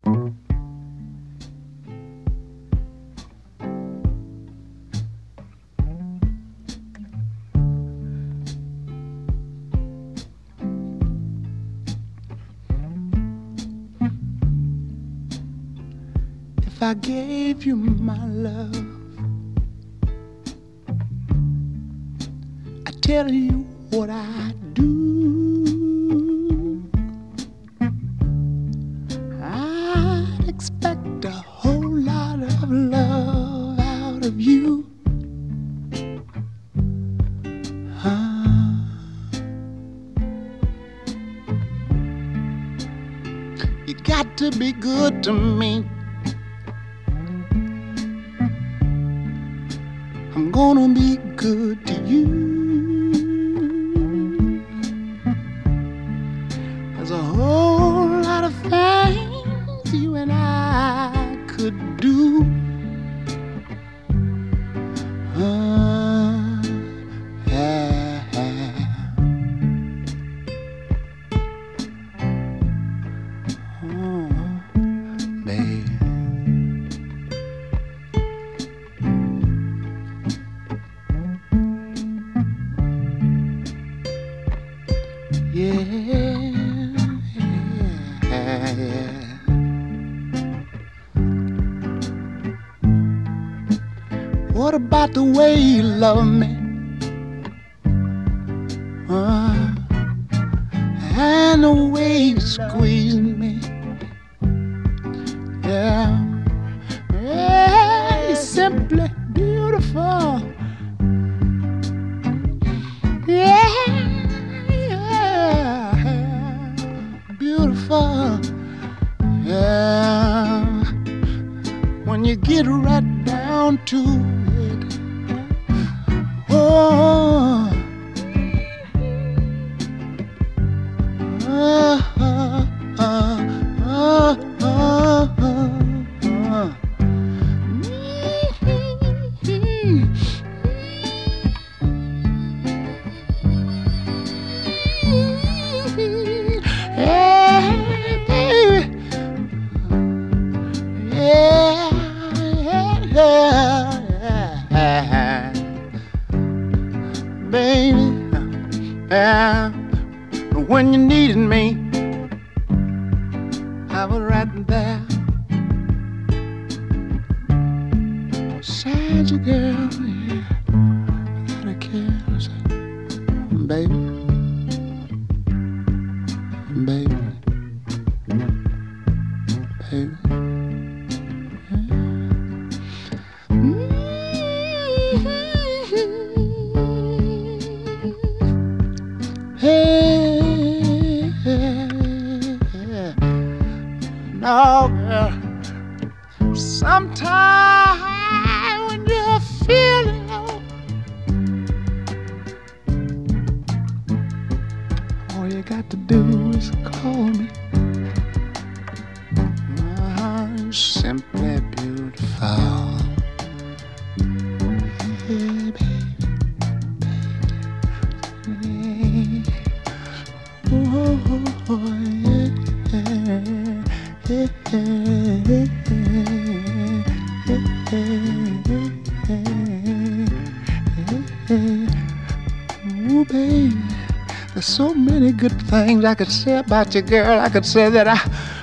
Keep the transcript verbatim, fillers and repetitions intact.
If I gave you my love, I tell you what I do. I'd expect a whole lot of love out of you. Huh? You got to be good to me. I'm gonna be good to you. There's a whole lot of things you and I could do. Uh, yeah. Oh, baby. Yeah, yeah, yeah. What about the way you love me? Uh, and the way you squeeze me. Yeah, yeah, you're simply beautiful. Yeah. Beautiful, yeah. When you get right down to it, oh, uh, uh, uh, uh, uh, uh. Baby, yeah. When you needed me, I was right there beside you, girl. Yeah, without a care, baby, baby, baby. Hey, no, girl. Sometimes when you're feeling low, all you got to do is call me. I'm simply beautiful. Hey, baby. Ooh, baby, there's so many good things I could say about you, girl. I could say that I